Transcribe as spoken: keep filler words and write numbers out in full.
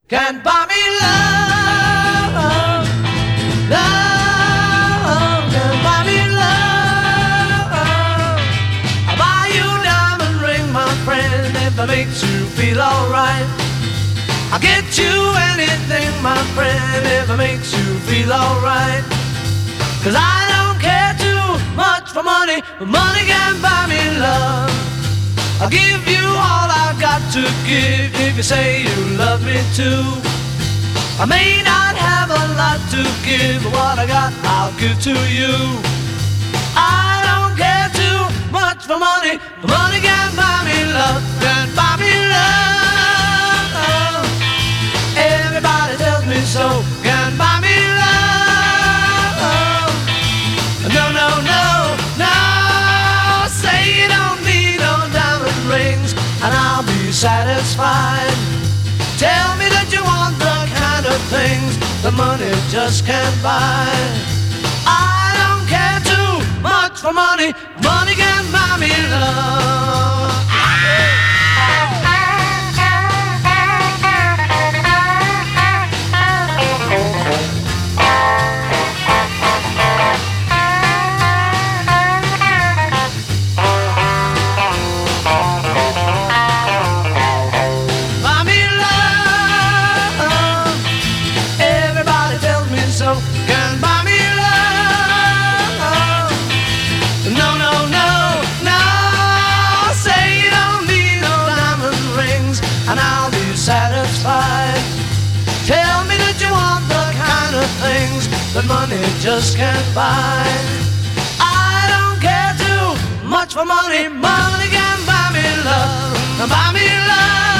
Can't buy me love, love, can't buy me love. I'll buy you a diamond ring, my friend, if it makes you feel alright. I'll get you anything, my friend, if it makes you feel alright. Cause I don't care too much for money, but money can't buy me love. I'll give you all I've got to give if you say you love me too. I may not have a lot to give, but what I got I'll give to you. I don't care too much for money, but money can't buy me love, can't buy me love. Everybody tells me so, can't buy me love. No, no, no, no, say you don't need no diamond rings and I'll be satisfied. Tell me that you want the kind of things that money just can't buy. I don't care too much for money, money can't buy me love. Can't buy me love. No, no, no, no. Say you don't need no diamond rings and I'll be satisfied. Tell me that you want the kind of things that money just can't buy. I don't care too much for money. Money can buy me love. Buy me love.